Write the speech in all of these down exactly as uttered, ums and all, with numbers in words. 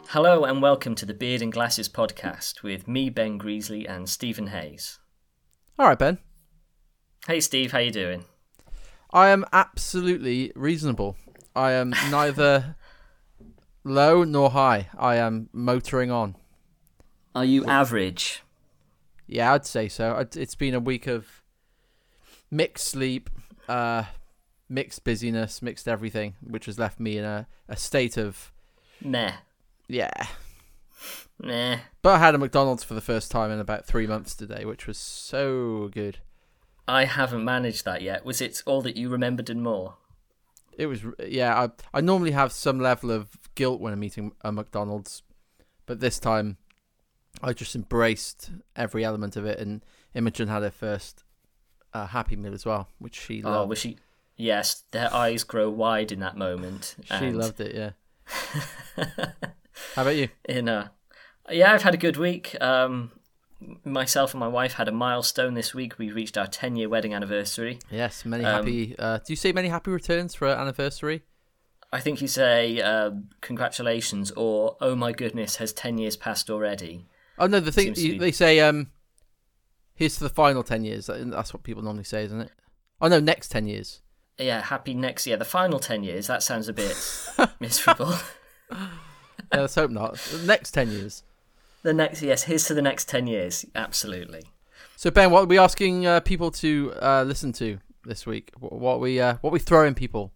Hello and welcome to the Beard and Glasses podcast with me, Ben Greasley, and Stephen Hayes. All right, Ben. Hey, Steve, how you doing? I am absolutely reasonable. I am neither low nor high. I am motoring on. Are you average? Yeah, I'd say so. It's been a week of mixed sleep, uh, mixed busyness, mixed everything, which has left me in a, a state of... Meh. Yeah. Meh. But I had a McDonald's for the first time in about three months today, which was so good. I haven't managed that yet. Was it all that you remembered and more? It was, yeah, I, I normally have some level of guilt when I'm eating a McDonald's, but this time I just embraced every element of it, and Imogen had her first uh, Happy Meal as well, which she loved. Oh, was she? Yes, their eyes grow wide in that moment. She and... loved it, yeah. How about you? In uh, yeah, I've had a good week. Um, myself and my wife had a milestone this week. We reached our ten-year wedding anniversary. Yes, many um, happy... Uh, do you say many happy returns for our anniversary? I think you say uh, congratulations or, oh my goodness, has ten years passed already? Oh, no, the thing you, be... they say, um, here's to the final ten years. That's what people normally say, isn't it? Oh, no, next ten years. Yeah, happy next year. The final ten years, that sounds a bit miserable. Yeah, let's hope not. The next ten years. The next, yes, here's to the next ten years. Absolutely. So, Ben, what are we asking uh, people to uh, listen to this week? What, what we uh, what we throwing people?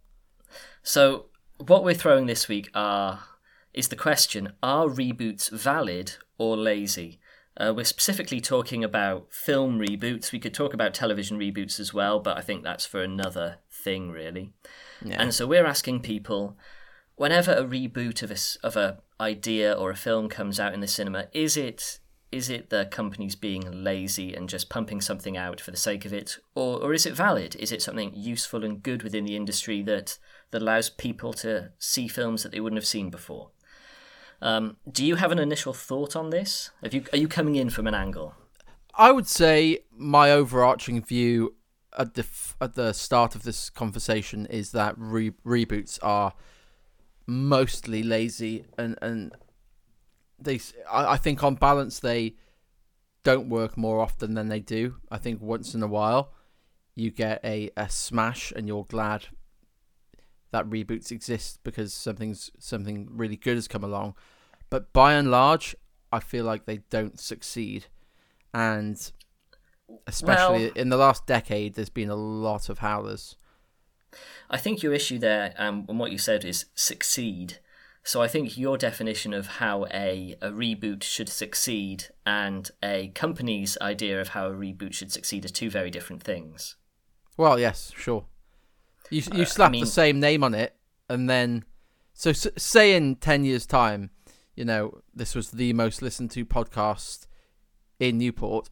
So, what we're throwing this week are is the question, are reboots valid or lazy? Uh, we're specifically talking about film reboots. We could talk about television reboots as well, but I think that's for another thing, really. Yeah. And so we're asking people, whenever a reboot of a, of a idea or a film comes out in the cinema, is it is it the companies being lazy and just pumping something out for the sake of it, or or is it valid? Is it something useful and good within the industry that, that allows people to see films that they wouldn't have seen before? Um, do you have an initial thought on this? Have you, are you coming in from an angle? I would say my overarching view at the at the start of this conversation is that re- reboots are mostly lazy, and and they I, I think on balance they don't work more often than they do. I think once in a while you get a, a smash and you're glad that reboots exist because something's something really good has come along. But by and large, I feel like they don't succeed. And especially well, in the last decade, there's been a lot of howlers. I think your issue there, um, and what you said, is succeed. So I think your definition of how a, a reboot should succeed and a company's idea of how a reboot should succeed are two very different things. Well, yes, sure. You you slap uh, I mean, the same name on it, and then... So s- say in ten years' time, you know, this was the most listened to podcast in Newport,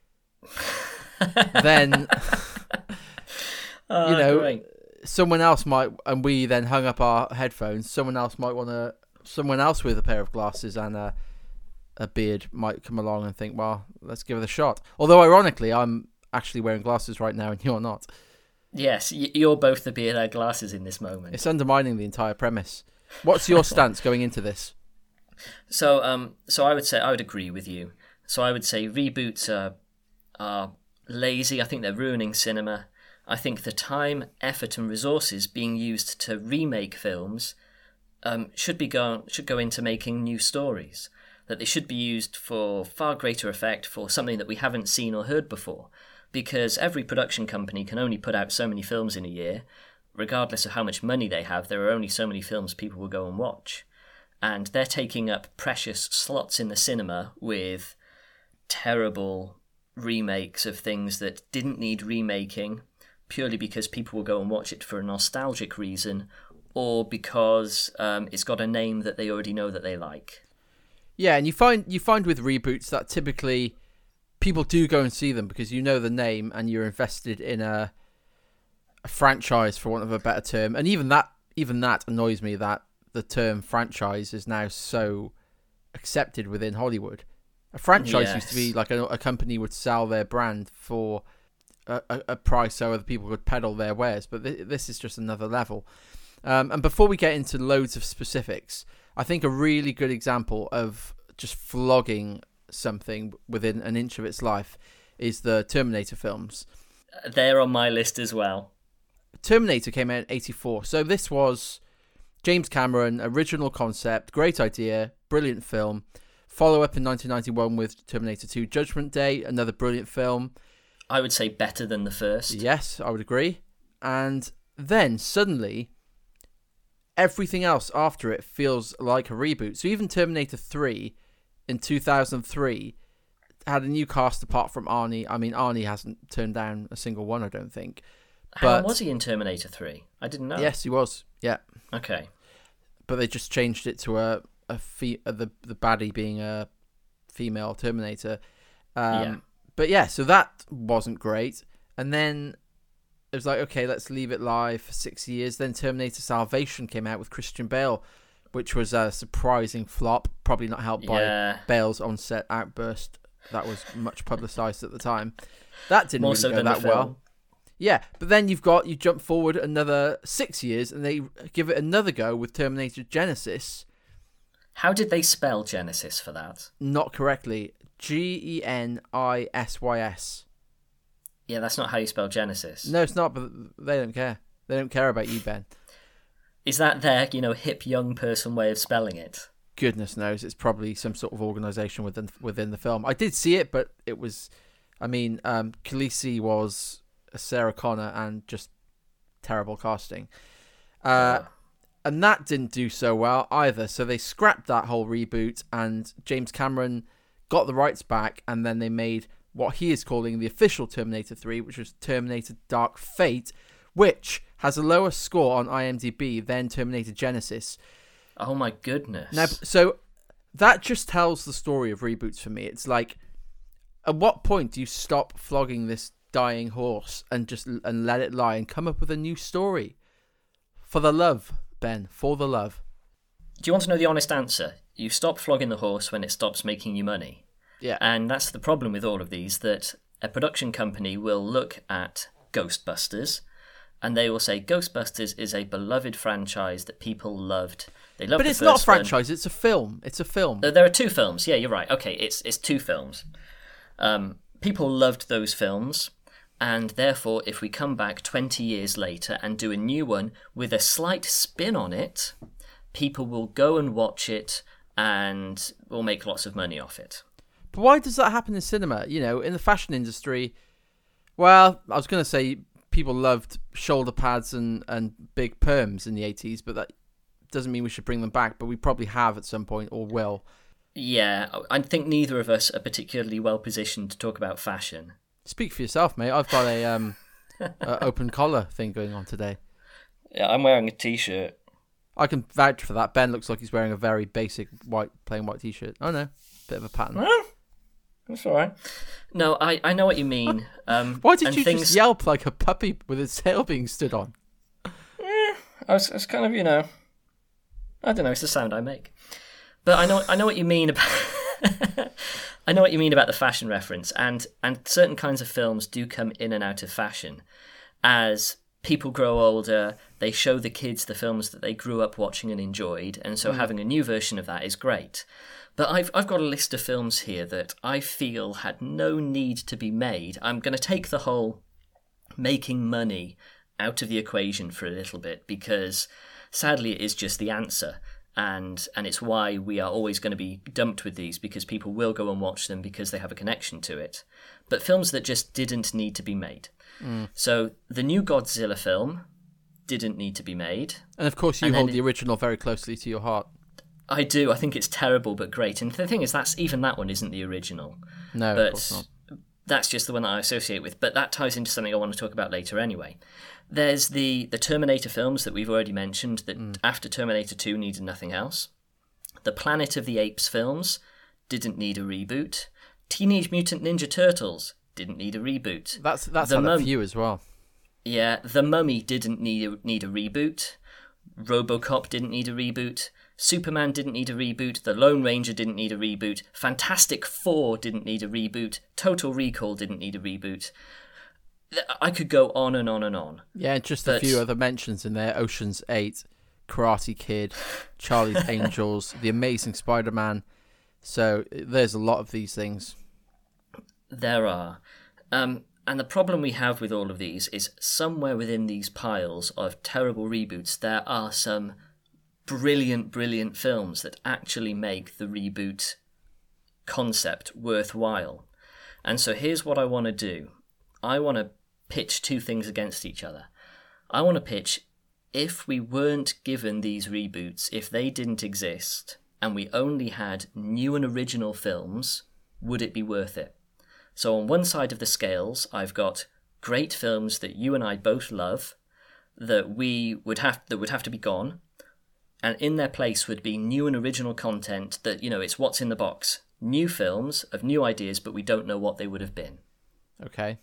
then, oh, you know, great. someone else might, and we then hung up our headphones, someone else might want to, someone else with a pair of glasses and a, a beard might come along and think, well, let's give it a shot. Although, ironically, I'm actually wearing glasses right now and you're not. Yes, you're both the beard glasses in this moment. It's undermining the entire premise. What's your stance going into this? So, um, so I would say I would agree with you. So I would say reboots are are lazy. I think they're ruining cinema. I think the time, effort, and resources being used to remake films um, should be go should go into making new stories. That they should be used for far greater effect for something that we haven't seen or heard before. Because every production company can only put out so many films in a year. Regardless of how much money they have, there are only so many films people will go and watch. And they're taking up precious slots in the cinema with terrible remakes of things that didn't need remaking, purely because people will go and watch it for a nostalgic reason, or because um, it's got a name that they already know that they like. Yeah, and you find you find with reboots that typically people do go and see them because you know the name and you're invested in a, a franchise, for want of a better term. And even that, even that annoys me that the term franchise is now so accepted within Hollywood. A franchise yes. used to be like a, a company would sell their brand for a, a, a price so other people could peddle their wares. But th- this is just another level. Um, and before we get into loads of specifics, I think a really good example of just flogging something within an inch of its life is the Terminator films. They're on my list as well. Terminator came out in eighty-four, so this was James Cameron, original concept, great idea, brilliant film. Follow up in nineteen ninety-one with Terminator two Judgment Day, another brilliant film. I would say better than the first. Yes, I would agree. And then suddenly, everything else after it feels like a reboot. So even Terminator three in two thousand three had a new cast apart from Arnie. I mean, Arnie hasn't turned down a single one, I don't think. How But was he in Terminator three? I didn't know. yes, he was. Yeah. Okay. But they just changed it to a a fe- uh, the the baddie being a female Terminator. Um, Yeah. But yeah, so that wasn't great. And then it was like, okay, let's leave it live for six years. Then Terminator Salvation came out with Christian Bale, which was a surprising flop. Probably not helped Yeah. by Bale's on-set outburst. That was much publicised at the time. That didn't More really so go than that the film. well. Yeah, but then you've got, you jump forward another six years and they give it another go with Terminator Genisys. How did they spell Genesis for that? Not correctly. G E N I S Y S. Yeah, that's not how you spell Genesis. No, it's not, but they don't care. They don't care about you, Ben. Is that their, you know, hip young person way of spelling it? Goodness knows, it's probably some sort of organisation within within the film. I did see it, but it was, I mean, um, Khaleesi was Sarah Connor and just terrible casting. Uh, Oh. And that didn't do so well either. So they scrapped that whole reboot and James Cameron got the rights back, and then they made what he is calling the official Terminator three, which was Terminator Dark Fate, which has a lower score on IMDb than Terminator Genisys. Oh my goodness. Now, so that just tells the story of reboots for me. It's like, at what point do you stop flogging this dying horse and just and let it lie and come up with a new story? For the love, Ben, for the love. Do you want to know the honest answer? You stop flogging the horse when it stops making you money. Yeah. And that's the problem with all of these, that a production company will look at Ghostbusters and they will say Ghostbusters is a beloved franchise that people loved. They loved But the it's not a first one. franchise, it's a film. It's a film. Uh, There are two films. Yeah, you're right. Okay, it's it's two films. Um, people loved those films, and therefore, if we come back twenty years later and do a new one with a slight spin on it, people will go and watch it and will make lots of money off it. But why does that happen in cinema? You know, in the fashion industry, well, I was going to say people loved shoulder pads and, and big perms in the eighties, but that doesn't mean we should bring them back, but we probably have at some point or will. Yeah, I think neither of us are particularly well positioned to talk about fashion. Speak for yourself, mate. I've got a um a open collar thing going on today. Yeah, I'm wearing a t-shirt. I can vouch for that. Ben looks like he's wearing a very basic white, plain white t-shirt. Oh no, bit of a pattern. Well, that's all right. No, I, I know what you mean. Um, Why did and you things... just yelp like a puppy with its tail being stood on? I was, I was kind of, you know, I don't know. It's the sound I make. But I know, I know what you mean about. I know what you mean about the fashion reference, and and certain kinds of films do come in and out of fashion as people grow older. They show the kids the films that they grew up watching and enjoyed, and so mm. having a new version of that is great. But I've I've got a list of films here that I feel had no need to be made. I'm going to take the whole making money out of the equation for a little bit, because sadly it is just the answer. And and it's why we are always going to be dumped with these, because people will go and watch them because they have a connection to it. But films that just didn't need to be made. Mm. So the new Godzilla film didn't need to be made. And of course you hold the original very closely to your heart. I do. I think it's terrible but great. And the thing is, that's even that one isn't the original. No, but of course not. That's just the one that I associate with. But that ties into something I want to talk about later anyway. There's the, the Terminator films that we've already mentioned that mm. after Terminator two needed nothing else. The Planet of the Apes films didn't need a reboot. Teenage Mutant Ninja Turtles didn't need a reboot. That's that's the had Mum- a few as well. Yeah, The Mummy didn't need a, need a reboot. RoboCop didn't need a reboot. Superman didn't need a reboot. The Lone Ranger didn't need a reboot. Fantastic Four didn't need a reboot. Total Recall didn't need a reboot. I could go on and on and on. Yeah, just but... a few other mentions in there. Ocean's eight, Karate Kid, Charlie's Angels, The Amazing Spider-Man. So there's a lot of these things. There are. Um, and the problem we have with all of these is somewhere within these piles of terrible reboots, there are some brilliant, brilliant films that actually make the reboot concept worthwhile. And so here's what I want to do. I want to pitch two things against each other. I want to pitch, if we weren't given these reboots, if they didn't exist, and we only had new and original films, would it be worth it? So on one side of the scales, I've got great films that you and I both love, that we would have that would have to be gone, and in their place would be new and original content that, you know, it's what's in the box. New films of new ideas, but we don't know what they would have been. Okay.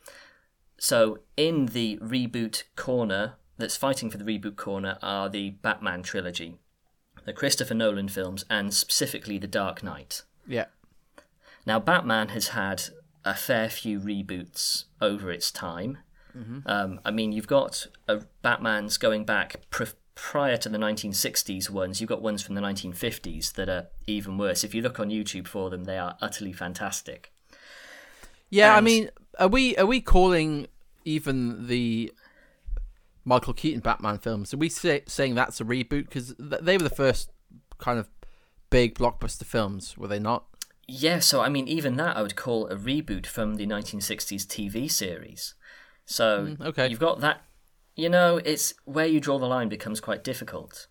So in the reboot corner, that's fighting for the reboot corner, are the Batman trilogy, the Christopher Nolan films, and specifically The Dark Knight. Yeah. Now, Batman has had a fair few reboots over its time. Mm-hmm. Um, I mean, you've got a Batman's going back pr- prior to the nineteen sixties ones. You've got ones from the nineteen fifties that are even worse. If you look on YouTube for them, they are utterly fantastic. Yeah, and... I mean, are we are we calling even the Michael Keaton Batman films, are we say, saying that's a reboot? Because th- they were the first kind of big blockbuster films, were they not? Yeah, so I mean, even that I would call a reboot from the nineteen sixties T V series. So mm, okay. You've got that, you know, it's where you draw the line becomes quite difficult.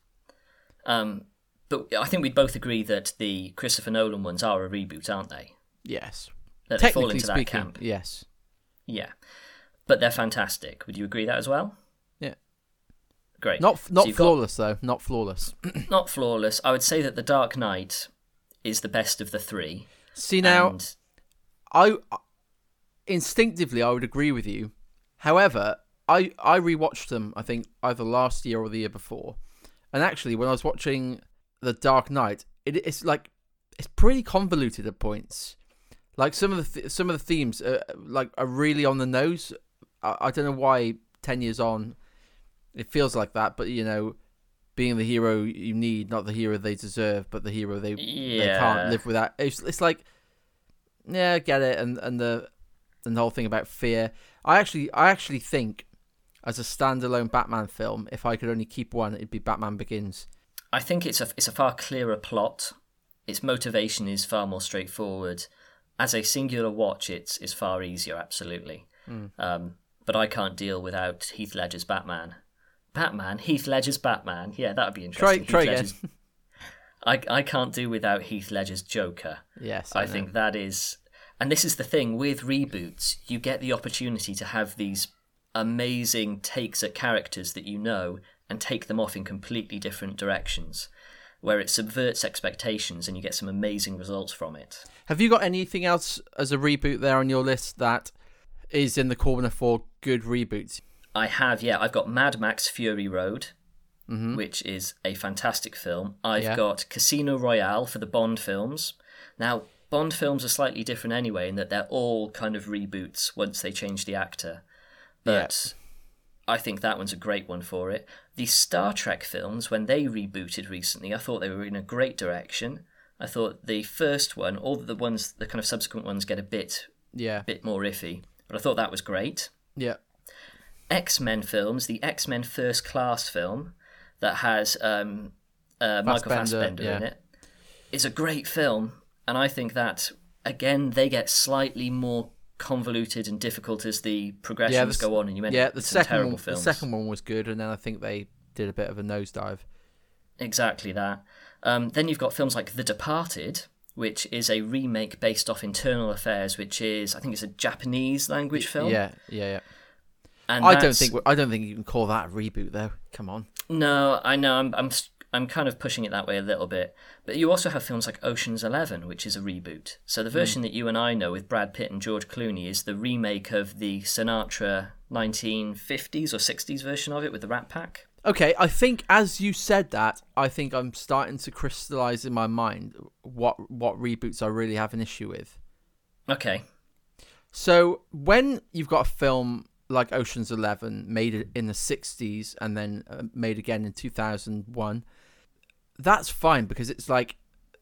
Um, but I think we'd both agree that the Christopher Nolan ones are a reboot, aren't they? Yes. That they fall Technically into that speaking, camp. yes. Yeah. But they're fantastic. Would you agree that as well? Yeah. Great. Not not so flawless, got, though. Not flawless. Not flawless. I would say that The Dark Knight is the best of the three. See, now, and... I instinctively I would agree with you. However, I, I rewatched them, I think, either last year or the year before. And actually, when I was watching The Dark Knight, it, it's like, it's pretty convoluted at points. Like, some of the th- some of the themes are, like, are really on the nose. I, I don't know why ten years on it feels like that, but, you know, being the hero you need, not the hero they deserve, but the hero they yeah. they can't live without. It's, it's like, yeah, I get it, and and the and the whole thing about fear. I actually I actually think, as a standalone Batman film, if I could only keep one, it'd be Batman Begins. I think it's a it's a far clearer plot. Its motivation is far more straightforward. As a singular watch, it's is far easier, absolutely. Mm. Um, but I can't deal without Heath Ledger's Batman. Batman, Heath Ledger's Batman. Yeah, that would be interesting. Try, try Heath again. I I can't do without Heath Ledger's Joker. Yes, I, I think that is, and this is the thing with reboots. You get the opportunity to have these amazing takes at characters that you know and take them off in completely different directions, where it subverts expectations and you get some amazing results from it. Have you got anything else as a reboot there on your list that is in the corner for good reboots? I have, yeah. I've got Mad Max Fury Road, mm-hmm. which is a fantastic film. I've yeah. got Casino Royale for the Bond films. Now, Bond films are slightly different anyway in that they're all kind of reboots once they change the actor. But yeah. I think that one's a great one for it. The Star Trek films, when they rebooted recently, I thought they were in a great direction. I thought the first one, all the ones, the kind of subsequent ones get a bit, yeah. bit more iffy. But I thought that was great. Yeah. X-Men films, the X-Men First Class film that has um, uh, Michael Fassbender yeah. in it, is a great film. And I think that, again, they get slightly more convoluted and difficult as the progressions yeah, the, go on, and you end yeah, up with the some second terrible one, films. The second one was good, and then I think they did a bit of a nosedive. Exactly that. Um, then you've got films like The Departed, which is a remake based off Internal Affairs, which is, I think it's a Japanese language film. Yeah, yeah, yeah. And I don't think I don't think you can call that a reboot, though. Come on. No, I know. I'm I'm I'm kind of pushing it that way a little bit. But you also have films like Ocean's Eleven, which is a reboot. So the version mm. that you and I know with Brad Pitt and George Clooney is the remake of the Sinatra nineteen fifties or sixties version of it with the Rat Pack. Okay, I think as you said that, I think I'm starting to crystallise in my mind what what reboots I really have an issue with. Okay. So when you've got a film like Ocean's Eleven, made it in the sixties and then uh, made again in two thousand one, that's fine because it's like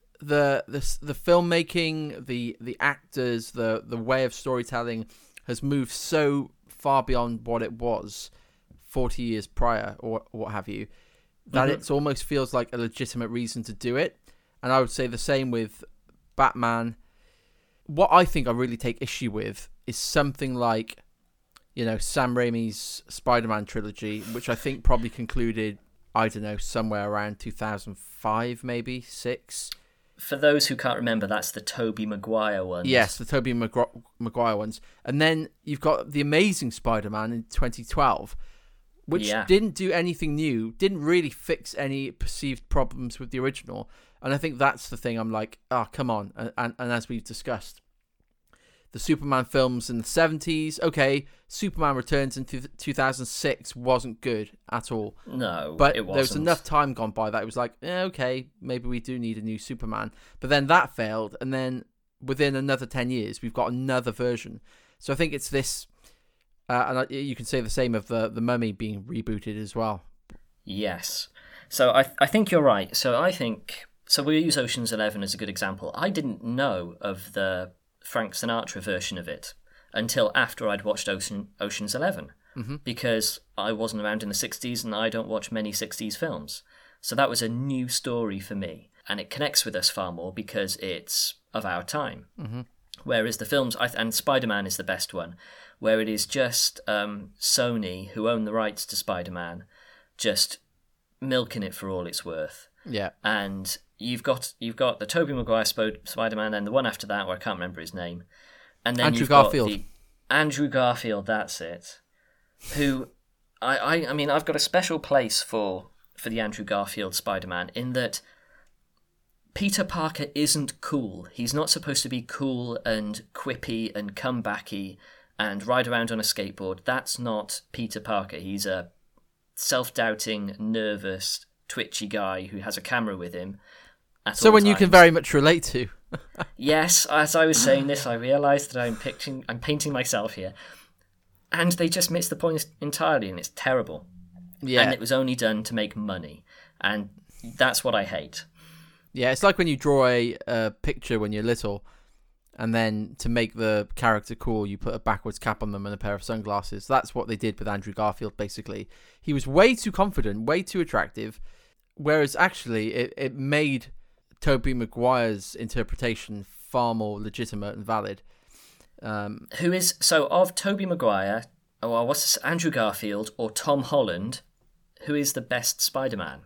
the the the filmmaking, the the actors, the the way of storytelling has moved so far beyond what it was forty years prior or what have you, that mm-hmm. it almost feels like a legitimate reason to do it. And I would say the same with Batman. What I think I really take issue with is something like, you know, Sam Raimi's Spider-Man trilogy, which I think probably concluded, I don't know, somewhere around two thousand five, maybe, six. For those who can't remember, that's the Tobey Maguire ones. Yes, the Tobey Mag- Maguire ones. And then you've got The Amazing Spider-Man in twenty twelve, which yeah. didn't do anything new, didn't really fix any perceived problems with the original. And I think that's the thing I'm like, oh, come on. And, and, and as we've discussed, the Superman films in the seventies, okay, Superman Returns in two thousand six wasn't good at all. No, but it wasn't. There was enough time gone by that it was like, eh, okay, maybe we do need a new Superman. But then that failed, and then within another ten years, we've got another version. So I think it's this, uh, and I, you can say the same of the, the Mummy being rebooted as well. Yes. So I I think you're right. So I think, so we'll use Ocean's Eleven as a good example. I didn't know of the Frank Sinatra version of it until after I'd watched Ocean, Ocean's Eleven, mm-hmm. because I wasn't around in the sixties and I don't watch many sixties films. So that was a new story for me, and it connects with us far more because it's of our time. Mm-hmm. Whereas the films, and Spider-Man is the best one, where it is just um, Sony, who own the rights to Spider-Man, just milking it for all it's worth. Yeah. And you've got you've got the Tobey Maguire Sp- Spider-Man, and the one after that, where I can't remember his name. And then Andrew you've Garfield. got the Andrew Garfield, that's it. Who, I, I, I mean, I've got a special place for for the Andrew Garfield Spider-Man in that Peter Parker isn't cool. He's not supposed to be cool and quippy and comebacky and ride around on a skateboard. That's not Peter Parker. He's a self-doubting, nervous, twitchy guy who has a camera with him at all Someone you times. can very much relate to. Yes, as I was saying this, I realised that I'm picturing, I'm painting myself here. And they just missed the point entirely, and it's terrible. Yeah. And it was only done to make money. And that's what I hate. Yeah, it's like when you draw a, a picture when you're little, and then to make the character cool, you put a backwards cap on them and a pair of sunglasses. That's what they did with Andrew Garfield, basically. He was way too confident, way too attractive, whereas actually it, it made Tobey Maguire's interpretation far more legitimate and valid. Um, Who is, so of Tobey Maguire, or what's this, Andrew Garfield, or Tom Holland, who is the best Spider-Man?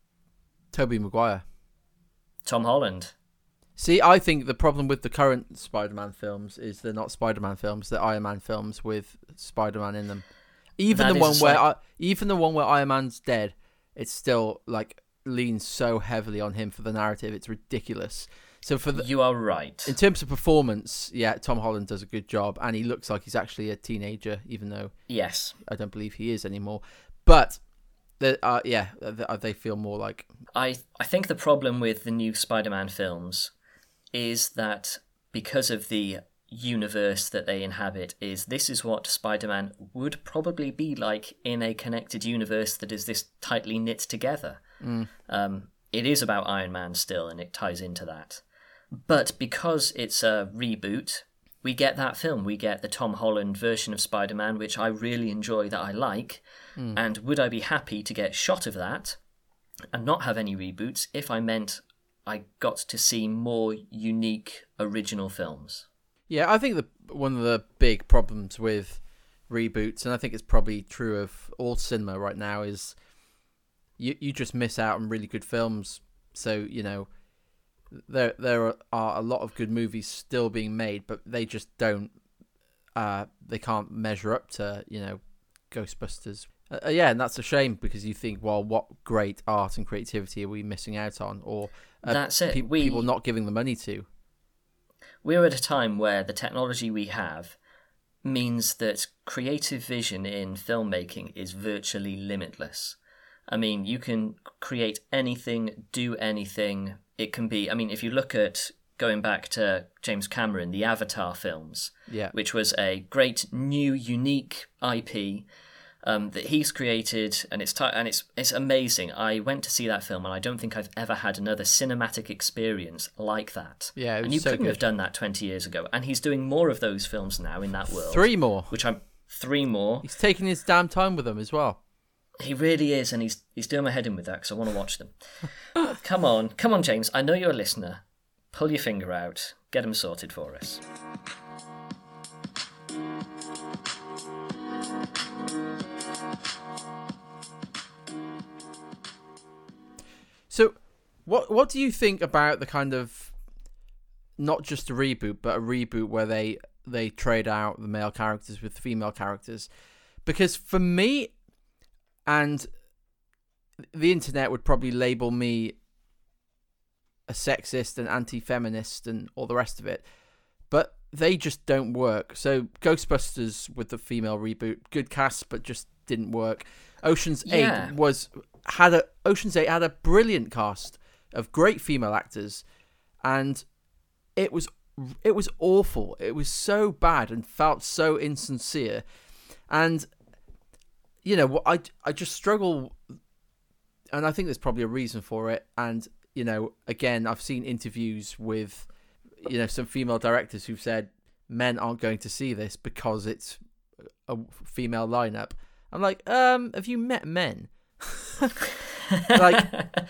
Tobey Maguire. Tom Holland. See, I think the problem with the current Spider-Man films is they're not Spider-Man films; they're Iron Man films with Spider-Man in them. Even That the is one a where, slight- I, even the one where Iron Man's dead, it's still like leans so heavily on him for the narrative. It's ridiculous. So for the, You are right. in terms of performance, yeah, Tom Holland does a good job, and he looks like he's actually a teenager, even though Yes. I don't believe he is anymore. But they, uh, yeah, they, they feel more like. I, I think the problem with the new Spider-Man films is that because of the universe that they inhabit, is this is what Spider-Man would probably be like in a connected universe that is this tightly knit together. Mm. Um, it is about Iron Man still, and it ties into that. But because it's a reboot, we get that film. We get the Tom Holland version of Spider-Man, which I really enjoy, that I like. Mm. And would I be happy to get a shot of that and not have any reboots if I meant I got to see more unique, original films? Yeah, I think the one of the big problems with reboots, and I think it's probably true of all cinema right now, is you you just miss out on really good films. So, you know, there there are a lot of good movies still being made, but they just don't, uh, they can't measure up to, you know, Ghostbusters. Uh, yeah, and that's a shame, because you think, well, what great art and creativity are we missing out on? Or uh, That's it. pe- We- people not giving the money to. We're at a time where the technology we have means that creative vision in filmmaking is virtually limitless. I mean, you can create anything, do anything. It can be, I mean, if you look at going back to James Cameron, the Avatar films, Yeah. which was a great new unique I P um, that he's created, and it's t- and it's it's amazing. I went to see that film, and I don't think I've ever had another cinematic experience like that. Yeah, it was and you so couldn't good. have done that twenty years ago. And he's doing more of those films now in that world. Three more. which I'm three more. He's taking his damn time with them as well. He really is, and he's he's doing my head in with that because I want to watch them. Come on, come on, James. I know you're a listener. Pull your finger out. Get them sorted for us. So, what what do you think about the kind of not just a reboot, but a reboot where they they trade out the male characters with female characters? Because for me, and the internet would probably label me a sexist and anti-feminist and all the rest of it, but they just don't work. So Ghostbusters with the female reboot, good cast, but just didn't work. Ocean's Yeah. Eight was had a Ocean's Eight had a brilliant cast of great female actors, and it was it was awful. It was so bad and felt so insincere, and you know, I I just struggle, and I think there's probably a reason for it. And you know, again, I've seen interviews with, you know, some female directors who've said men aren't going to see this because it's a female lineup. I'm like, um, have you met men? like,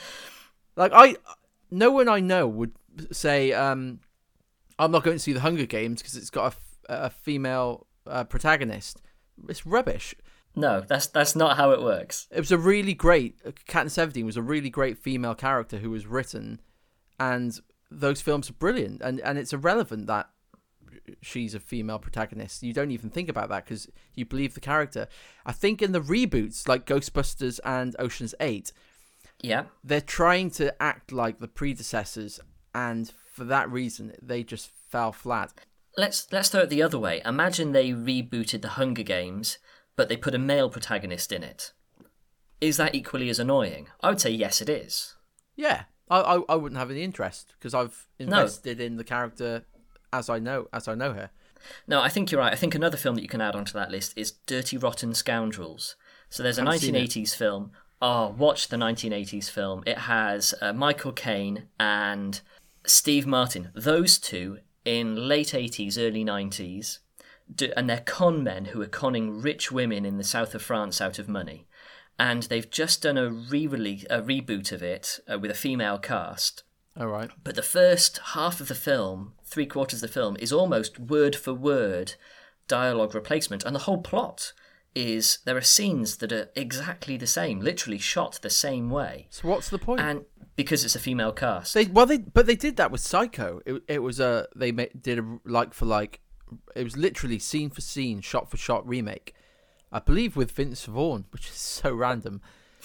like I, no one I know would say, um, I'm not going to see the Hunger Games because it's got a, a female uh, protagonist. It's rubbish. No, that's that's not how it works. It was a really great, Katniss Everdeen was a really great female character who was written, and those films are brilliant, and, and it's irrelevant that she's a female protagonist. You don't even think about that because you believe the character. I think in the reboots, like Ghostbusters and Ocean's Eight, Yeah. they're trying to act like the predecessors, and for that reason, they just fell flat. Let's let's throw it the other way. Imagine they rebooted the Hunger Games, but they put a male protagonist in it. Is that equally as annoying? I would say yes, it is. Yeah, I I, I wouldn't have any interest because I've invested in the character as I know as I know her. No, I think you're right. I think another film that you can add onto that list is Dirty Rotten Scoundrels. So there's a Haven't seen it. nineteen eighties film. Oh, watch the nineteen eighties film. It has uh, Michael Caine and Steve Martin. Those two in late eighties, early nineties, do, and they're con men who are conning rich women in the south of France out of money. And they've just done a re-release, a reboot of it uh, with a female cast. All right. But the first half of the film, three quarters of the film, is almost word for word dialogue replacement. And the whole plot is there are scenes that are exactly the same, literally shot the same way. So what's the point? And because it's a female cast. They well they but they did that with Psycho. It it was a they ma- did a like for like. It was literally scene for scene, shot for shot remake. I believe with Vince Vaughn, which is so random.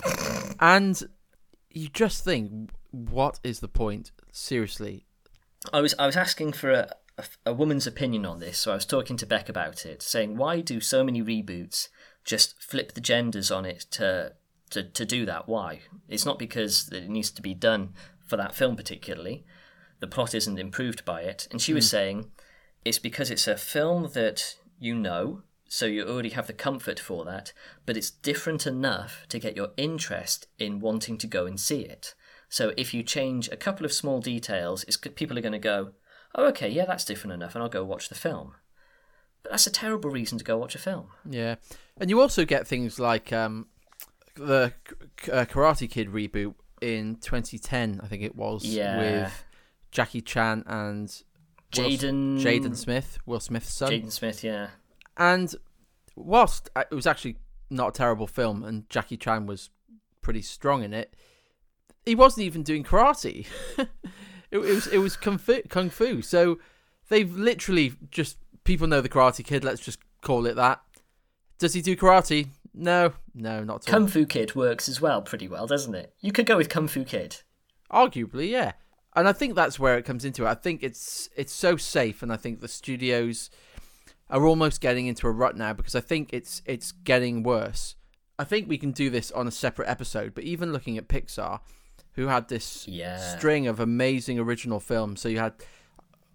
And you just think, what is the point? Seriously. I was I was asking for a, a, a woman's opinion on this, so I was talking to Beck about it, saying why do so many reboots just flip the genders on it to to to do that? Why? It's not because it needs to be done for that film particularly. The plot isn't improved by it, and she was saying it's because it's a film that you know, so you already have the comfort for that, but it's different enough to get your interest in wanting to go and see it. So if you change a couple of small details, it's, people are going to go, oh, okay, yeah, that's different enough, and I'll go watch the film. But that's a terrible reason to go watch a film. Yeah. And you also get things like um, the uh, Karate Kid reboot in twenty ten, I think it was, Yeah. with Jackie Chan and Will- Jaden... Jaden Smith, Will Smith's son. Jaden Smith, yeah. And whilst it was actually not a terrible film and Jackie Chan was pretty strong in it, he wasn't even doing karate. it, it was it was kung fu, kung fu. So they've literally just, people know the Karate Kid, let's just call it that. Does he do karate? No, no, not at all. Kung Fu Kid works as well pretty well, doesn't it? You could go with Kung Fu Kid. Arguably, yeah. And I think that's where it comes into it. I think it's it's so safe, and I think the studios are almost getting into a rut now because I think it's it's getting worse. I think we can do this on a separate episode, but even looking at Pixar, who had this Yeah. string of amazing original films. So you had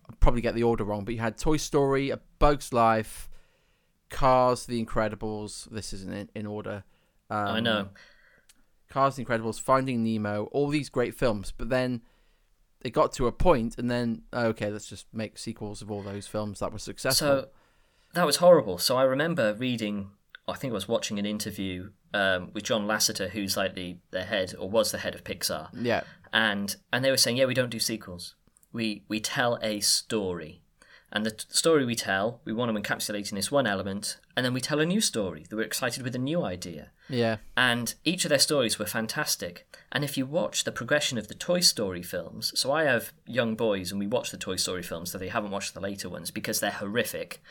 probably get the order wrong, but you had Toy Story, A Bug's Life, Cars, The Incredibles. This isn't in, in order. Um, I know. Cars, The Incredibles, Finding Nemo, all these great films. But then it got to a point, and then, okay, let's just make sequels of all those films that were successful. So that was horrible. So I remember reading, I think I was watching an interview um, with John Lasseter, who's like the, the head, or was the head of Pixar. Yeah. And and they were saying, yeah, we don't do sequels. We we tell a story. And the t- story we tell, we want to encapsulate in this one element, and then we tell a new story that we're excited with a new idea. Yeah. And each of their stories were fantastic. And if you watch the progression of the Toy Story films, so I have young boys and we watch the Toy Story films, though they haven't watched the later ones because they're horrific.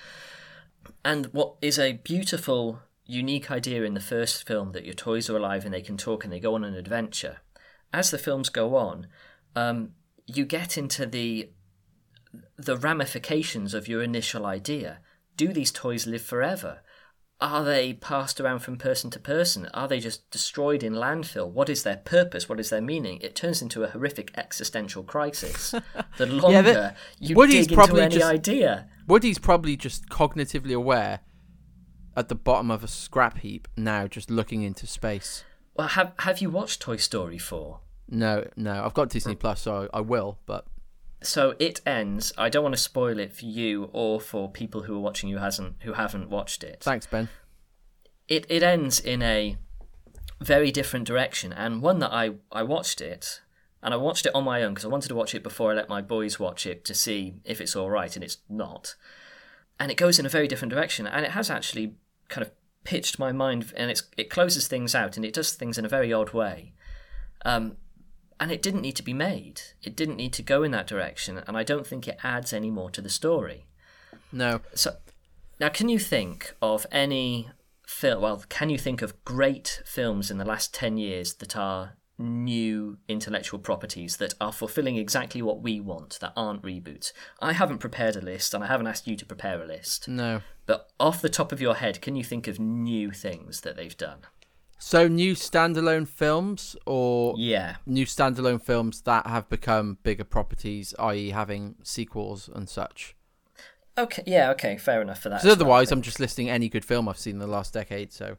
And what is a beautiful, unique idea in the first film, that your toys are alive and they can talk and they go on an adventure. As the films go on, um, you get into the the ramifications of your initial idea. Do these toys live forever? Are they passed around from person to person? Are they just destroyed in landfill? What is their purpose? What is their meaning? It turns into a horrific existential crisis. The longer yeah, that, you Woody's dig into any just, idea. Woody's probably just cognitively aware at the bottom of a scrap heap now, just looking into space. Well, have have you watched Toy Story four? No, no. I've got Disney Plus, so I will, but... So it ends. I don't want to spoil it for you or for people who are watching who hasn't who haven't watched it. Thanks, Ben. It it ends in a very different direction, and one that I, I watched it, and I watched it on my own because I wanted to watch it before I let my boys watch it to see if it's all right, and it's not. And it goes in a very different direction, and it has actually kind of pitched my mind, and it's it closes things out, and it does things in a very odd way. Um, And it didn't need to be made. It didn't need to go in that direction, and I don't think it adds any more to the story. No. So, now, can you think of any film? Well, can you think of great films in the last ten years that are new intellectual properties that are fulfilling exactly what we want, that aren't reboots? I haven't prepared a list, and I haven't asked you to prepare a list. No. But off the top of your head, can you think of new things that they've done? So new standalone films, or yeah, new standalone films that have become bigger properties, that is having sequels and such? Okay, yeah, okay, fair enough for that. Because otherwise, well, I'm just listing any good film I've seen in the last decade. So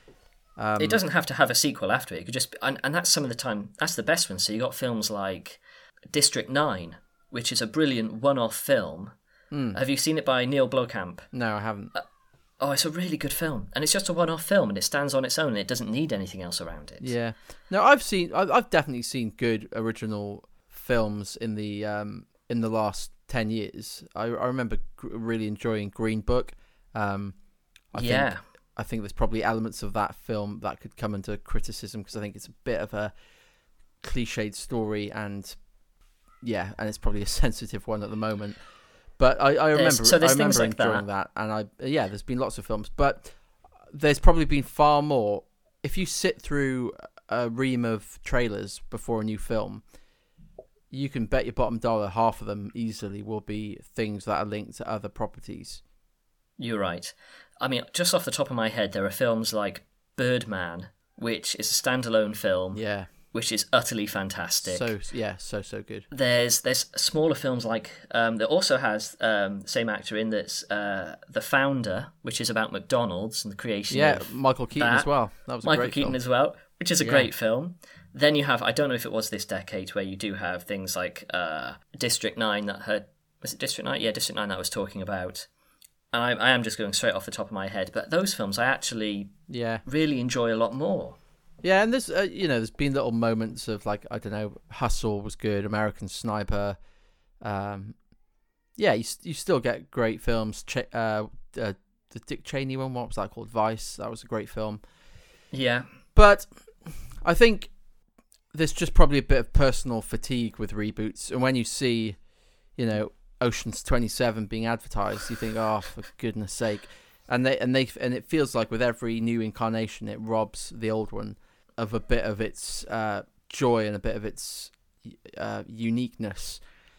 um, it doesn't have to have a sequel after it. It could just, be, and, and that's some of the time. That's the best one. So you got films like District Nine, which is a brilliant one-off film. Mm. Have you seen it by Neil Blomkamp? No, I haven't. Uh, Oh, it's a really good film, and it's just a one-off film, and it stands on its own, and it doesn't need anything else around it. Yeah, no, I've seen, I've, I've definitely seen good original films in the um in the last ten years. I, I remember gr- really enjoying Green Book. Um, I yeah, think, I think there's probably elements of that film that could come into criticism because I think it's a bit of a cliched story, and yeah, and it's probably a sensitive one at the moment. But I, I remember, so I remember like enjoying that. that, and I yeah, there's been lots of films, but there's probably been far more. If you sit through a ream of trailers before a new film, you can bet your bottom dollar half of them easily will be things that are linked to other properties. You're right. I mean, just off the top of my head, there are films like Birdman, which is a standalone film. Yeah. Which is utterly fantastic. So yeah, so so good. There's there's smaller films like um, that also has um, the same actor in that's uh, The Founder, which is about McDonald's and the creation. Yeah, of Michael Keaton that. as well. That was a Michael great Keaton film. as well, which is a yeah. great film. Then you have, I don't know if it was this decade, where you do have things like uh, District Nine that had was it District Nine? Yeah, District Nine that I was talking about. And I, I am just going straight off the top of my head, but those films I actually yeah really enjoy a lot more. Yeah, and there's uh, you know there's been little moments of like I don't know, Hustle was good, American Sniper, um, yeah, you you still get great films. Ch- uh, uh, the Dick Cheney one, what was that called? Vice, that was a great film. Yeah, but I think there's just probably a bit of personal fatigue with reboots, and when you see, you know, Ocean's twenty-seven being advertised, you think, oh, for goodness sake, and they and they and it feels like with every new incarnation, it robs the old one of a bit of its uh, joy and a bit of its uh, uniqueness.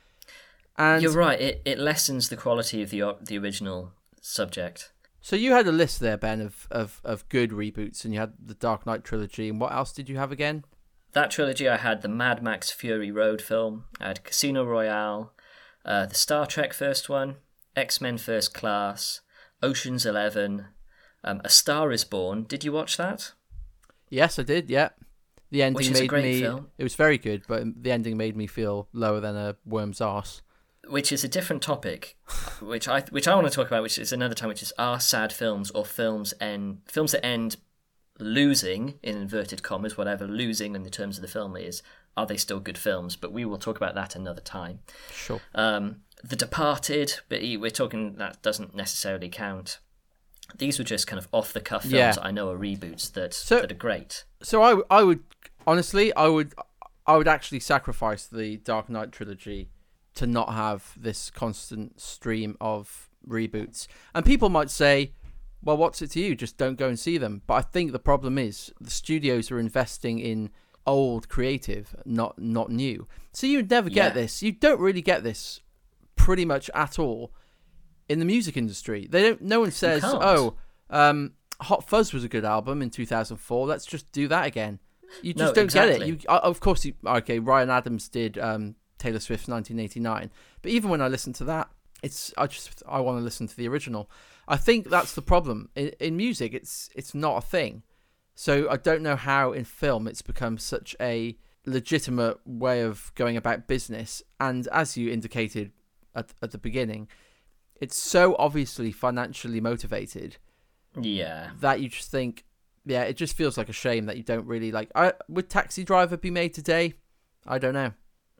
And you're right. It it lessens the quality of the the original subject. So you had a list there, Ben, of, of, of good reboots, and you had the Dark Knight trilogy, and what else did you have again? That trilogy, I had the Mad Max Fury Road film, I had Casino Royale, Uh, the Star Trek first one, X-Men First Class, Ocean's Eleven, um, A Star Is Born. Did you watch that? Yes, I did. Yeah, the ending Which is made a great me. film. It was very good, but the ending made me feel lower than a worm's arse. Which is a different topic, which I which I want to talk about, which is another time, which is are sad films or films end films that end losing, in inverted commas, whatever losing in the terms of the film is, are they still good films? But we will talk about that another time. Sure. Um, The Departed, but we're talking that doesn't necessarily count. These were just kind of off the cuff films Yeah. that I know are reboots that So- that are great. So I, w- I would honestly, I would, I would actually sacrifice the Dark Knight trilogy to not have this constant stream of reboots. And people might say, well, what's it to you? Just don't go and see them. But I think the problem is the studios are investing in old creative, not not new. So you never get Yeah. this. You don't really get this pretty much at all in the music industry. They don't. No one says, can't. "Oh, um, Hot Fuzz was a good album in two thousand four. Let's just do that again." You just No, don't get it. exactly. You, uh, of course, you, okay. Ryan Adams did um, Taylor Swift's nineteen eighty-nine, but even when I listen to that, it's I just I want to listen to the original. I think that's the problem in, in music. It's it's not a thing. So I don't know how in film it's become such a legitimate way of going about business. And as you indicated at at the beginning, it's so obviously financially motivated Yeah. that you just think, yeah, it just feels like a shame that you don't really like. I, would Taxi Driver be made today? I don't know.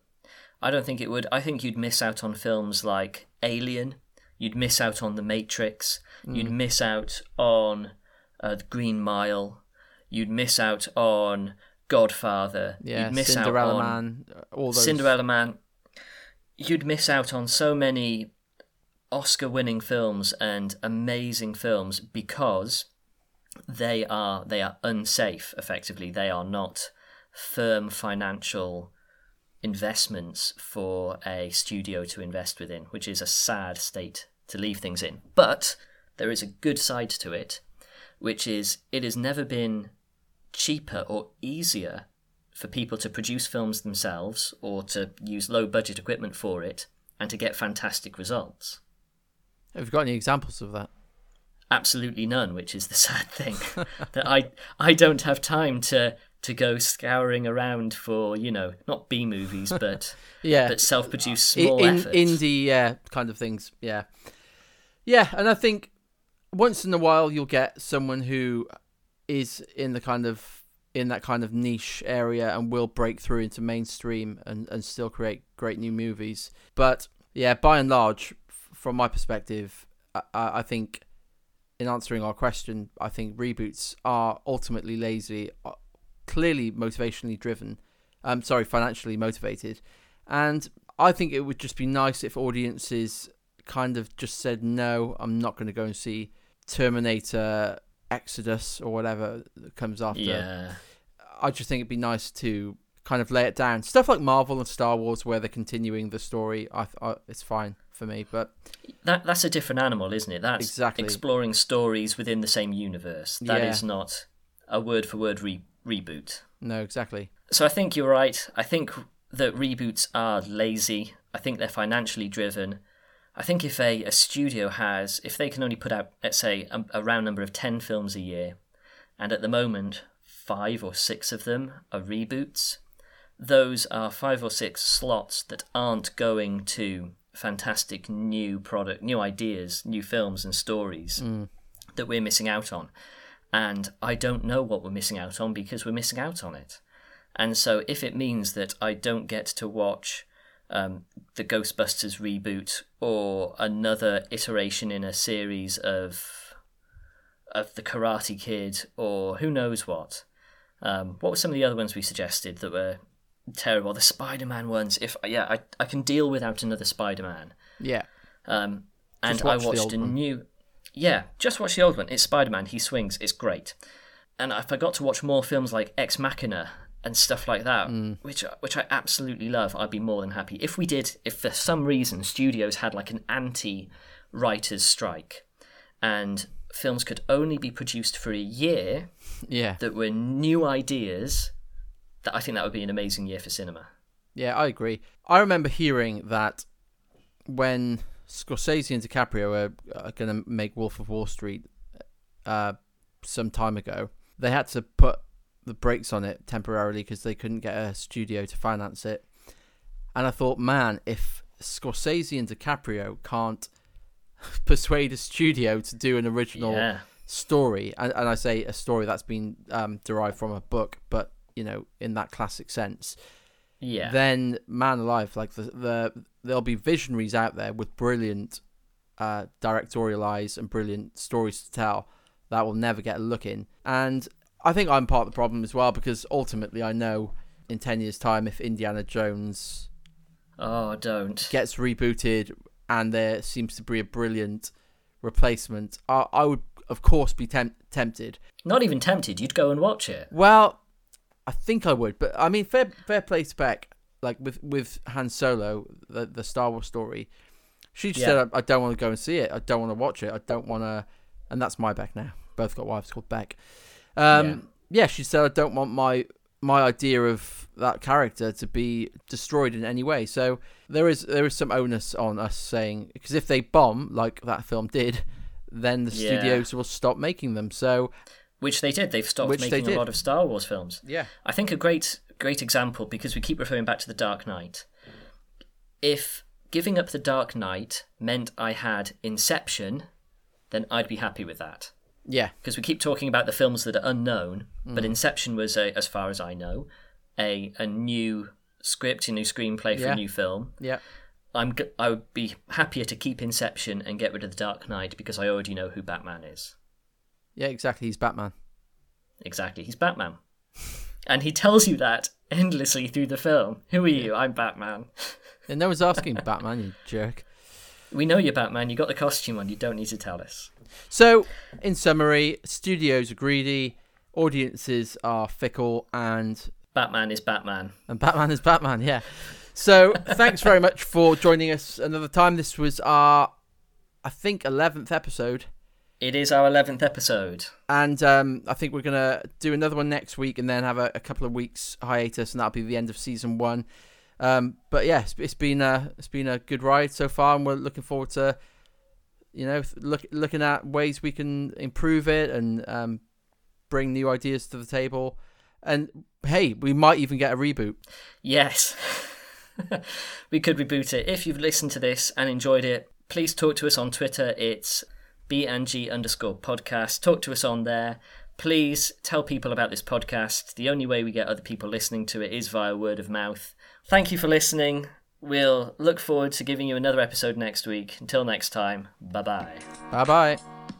I don't think it would. I think you'd miss out on films like Alien. You'd miss out on The Matrix. You'd miss out on uh, Green Mile. You'd miss out on Godfather. Yeah, You'd miss Cinderella out on Man, all those. Cinderella Man. You'd miss out on so many Oscar-winning films and amazing films because they are they are unsafe. Effectively, they are not firm financial investments for a studio to invest within, which is a sad state to leave things in. But there is a good side to it, which is it has never been cheaper or easier for people to produce films themselves or to use low budget equipment for it and to get fantastic results. Have you got any examples of that? Absolutely none, which is the sad thing. that I I don't have time to to go scouring around for, you know, not B movies, but Yeah, but self-produced small in, efforts. indie, yeah, kind of things. Yeah, yeah, and I think once in a while you'll get someone who is in the kind of in that kind of niche area and will break through into mainstream and, and still create great new movies. But yeah, by and large, f- from my perspective, I, I think in answering our question, I think reboots are ultimately lazy, uh, clearly motivationally driven. Um, sorry, financially motivated, and I think it would just be nice if audiences kind of just said, no, I'm not going to go and see Terminator Exodus or whatever that comes after. Yeah. I just think it'd be nice to kind of lay it down. Stuff like Marvel and Star Wars, where they're continuing the story, I, I it's fine for me. But That that's a different animal, isn't it? That's Exactly. exploring stories within the same universe. That Yeah. is not a word for word re- reboot. no, exactly. So I think you're right. I think that reboots are lazy. I think they're financially driven. I think if a, a studio has, if they can only put out, let's say, a, a round number of ten films a year, and at the moment, five or six of them are reboots, those are five or six slots that aren't going to fantastic new product, new ideas, new films and stories Mm. that we're missing out on. And I don't know what we're missing out on because we're missing out on it. And so if it means that I don't get to watch um, the Ghostbusters reboot or another iteration in a series of of the Karate Kid or who knows what, um, what were some of the other ones we suggested that were terrible? The Spider-Man ones. If yeah, I I can deal without another Spider-Man. Yeah, Um, and Just I watch the watched old a one. new. Yeah, just watch the old one. It's Spider-Man. He swings. It's great. And if I got to watch more films like Ex Machina and stuff like that, Mm. which which I absolutely love, I'd be more than happy. If we did, if for some reason studios had like an anti-writers strike, and films could only be produced for a year yeah, that were new ideas, that I think that would be an amazing year for cinema. yeah. I agree. I remember hearing that when Scorsese and DiCaprio were uh, going to make Wolf of Wall Street uh, some time ago, they had to put the brakes on it temporarily because they couldn't get a studio to finance it. And I thought, man, if Scorsese and DiCaprio can't persuade a studio to do an original yeah. story, and, and I say a story that's been um, derived from a book, but, you know, in that classic sense, yeah. then, man alive, like, the, the there'll be visionaries out there with brilliant uh, directorial eyes and brilliant stories to tell that will never get a look in. And I think I'm part of the problem as well, because ultimately I know in ten years' time, if Indiana Jones oh, don't gets rebooted and there seems to be a brilliant replacement, I, I would, of course, be temp- tempted. Not even tempted, you'd go and watch it. Well, I think I would, but I mean, fair, fair play to Beck. Like with, with Han Solo, the, the Star Wars story, she just Yeah. said, I, I don't want to go and see it. I don't want to watch it. I don't want to... And that's my Beck now. Both got wives called Beck. Um, yeah. yeah, she said, I don't want my my idea of that character to be destroyed in any way. So there is there is some onus on us saying... Because if they bomb, like that film did, then the Yeah. studios will stop making them. So... Which they did. They've stopped Which they making did. a lot of Star Wars films. Yeah. I think a great great example, because we keep referring back to The Dark Knight. If giving up The Dark Knight meant I had Inception, then I'd be happy with that. Yeah. Because we keep talking about the films that are unknown, mm. but Inception was, a, as far as I know, a a new script, a new screenplay for Yeah. a new film. Yeah. I'm g- I would be happier to keep Inception and get rid of The Dark Knight because I already know who Batman is. Yeah, exactly. He's Batman. Exactly, he's Batman. And he tells you that endlessly through the film. Who are you? I'm Batman. And no one's asking Batman, you jerk. We know you're Batman, you got the costume on, you don't need to tell us. So, in summary, studios are greedy, audiences are fickle, and... Batman is Batman. And Batman is Batman, yeah. So, thanks very much for joining us another time. This was our, I think, eleventh episode. It is our eleventh episode. And um, I think we're going to do another one next week and then have a, a couple of weeks hiatus, and that'll be the end of season one. Um, but yeah, it's, it's been a, it's been a good ride so far, and we're looking forward to, you know, look, looking at ways we can improve it and um, bring new ideas to the table. And hey, we might even get a reboot. Yes. We could reboot it. If you've listened to this and enjoyed it, please talk to us on Twitter. It's B N G underscore podcast. Talk to us on there. Please tell people about this podcast. The only way we get other people listening to it is via word of mouth. Thank you for listening. We'll look forward to giving you another episode next week. Until next time, bye-bye. Bye-bye.